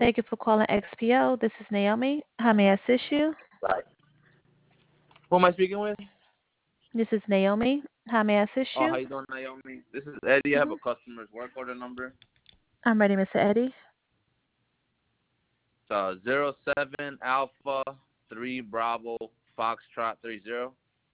Thank you for calling XPO. This is Naomi. How may I assist you? Right. Who am I speaking with? This is Naomi. How may I assist Oh, how you? you doing, Naomi? This is Eddie. I have hmm a customer's work order number. I'm ready, Mr. Eddie. It's 07 Alpha 3 Bravo Foxtrot 30.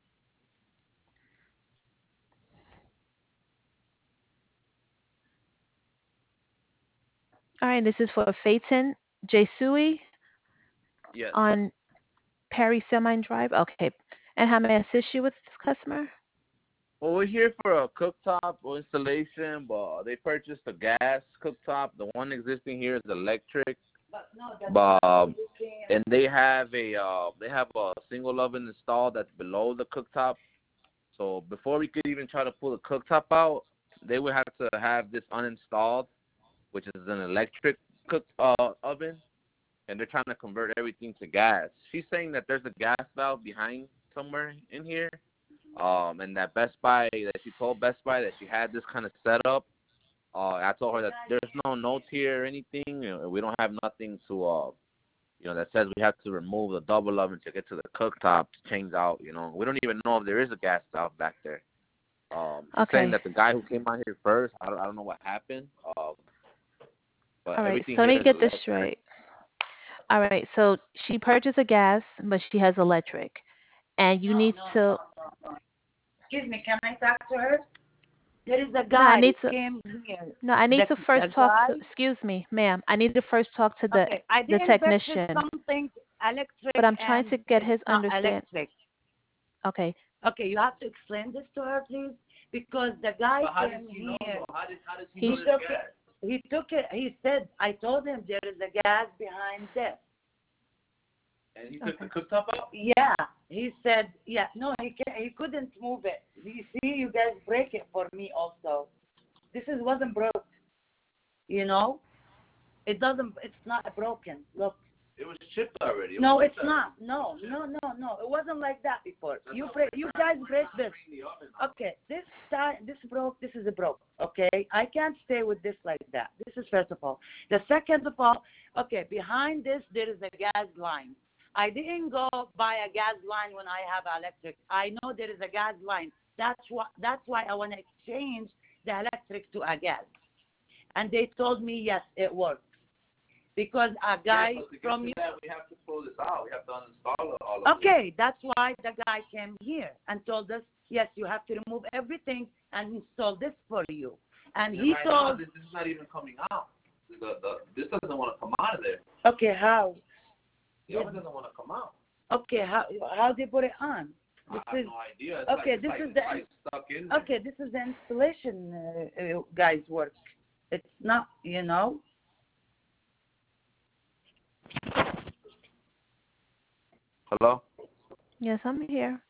All right, this is for Phaeton J. Sui Yes. on Perry Semine Drive. Okay. And how may I assist you with this customer? Well, we're here for a cooktop installation, but they purchased a gas cooktop. The one existing here is electric. But and they have a single oven installed that's below the cooktop. So before we could even try to pull the cooktop out, they would have to have this uninstalled, which is an electric oven, and they're trying to convert everything to gas. She's saying that there's a gas valve behind somewhere in here, and that Best Buy, that she told Best Buy that she had this kind of setup. I told her that there's no notes here or anything. We don't have nothing to, that says we have to remove the double oven to get to the cooktop to change out. We don't even know if there is a gas valve back there. She's saying Okay. that the guy who came out here first, I don't know what happened. But All right. everything So let here me is get this electric. straight. All right. So she purchased a gas, but she has electric. And you need to. Excuse me, can I talk to her? There is a No, I guy need to. came here. No, I need to first The talk guy. to. Excuse me, ma'am. I need to first talk to Okay, I the didn't purchase technician. something But electric I'm trying and to get it's his not understand. electric. Okay. Okay, you have to explain this to her, please, because the guy came here. How does He know took there's gas? He took it. He said, I told him there is a gas behind this. And he took the cooktop out? Yeah, he said, yeah, no, he couldn't move it. You see, you guys break it for me also. Wasn't broke, you know? It's not broken. Look. It was chipped already. No, it's not. No. It wasn't like that before. You guys break this. Okay, this broke. This is a broke. Okay, I can't stay with this like that. This is first of all. The second of all, okay, behind this there is a gas line. I didn't go buy a gas line when I have electric. I know there is a gas line. That's why I want to exchange the electric to a gas. And they told me yes, it works. Because a guy from you. We have to pull this out. We have to uninstall all of it. Okay, that's why the guy came here and told us, yes, you have to remove everything and install this for you. And he right told. Now, this is not even coming out. This doesn't want to come out of there. Okay, how? The oven doesn't want to come out. Okay, how they put it on? I have no idea. Okay, this is the installation guy's work. It's not, Hello? Yes, I'm here.